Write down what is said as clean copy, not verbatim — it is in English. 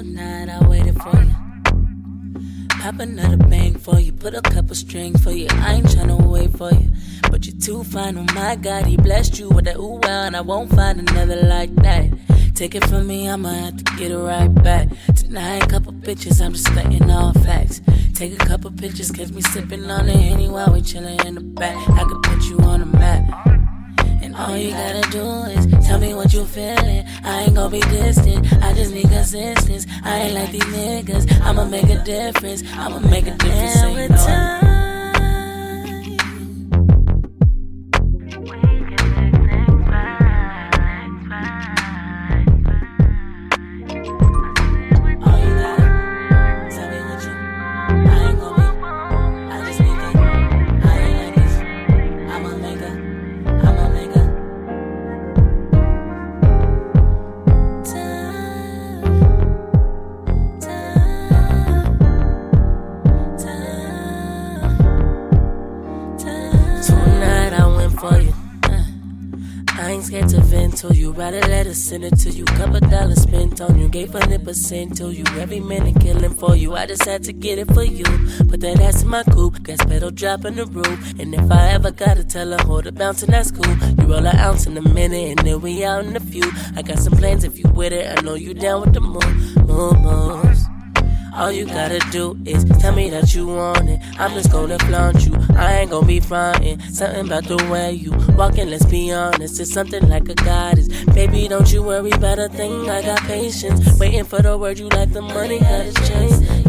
Tonight I waited for you. Pop another bang for you, put a couple strings for you. I ain't tryna wait for you, but you're too fine. Oh my God, he blessed you with that ooh wow, and I won't find another like that. Take it from me, I'ma have to get it right back. Tonight, couple pictures, I'm just stating all facts. Take a couple pictures, catch me sipping on the Henny while we chillin' in the back. I could put you on the map. And all you gotta do is tell me what you feelin'. I ain't gon' be distant, I just need consistency. I ain't like these niggas, I'ma make a difference. I'ma make a difference. Every time. For you. I ain't scared to vent to you. Write a letter, send it to you. Couple dollars spent on you. Gave 100% to you. Every minute killing for you. I just had to get it for you. Put that ass in my coupe. Gas pedal drop in the roof. And if I ever gotta tell her, hold it bouncing, that's cool. You roll an ounce in a minute, and then we out in a few. I got some plans if you with it. I know you down with the moves. All you gotta do is tell me that you want it. I'm just gonna flaunt you. I ain't gonna be frontin'. Something about the way you walkin', let's be honest. It's something like a goddess. Baby, don't you worry about a thing. I got patience. Waiting for the word you like the money, gotta change.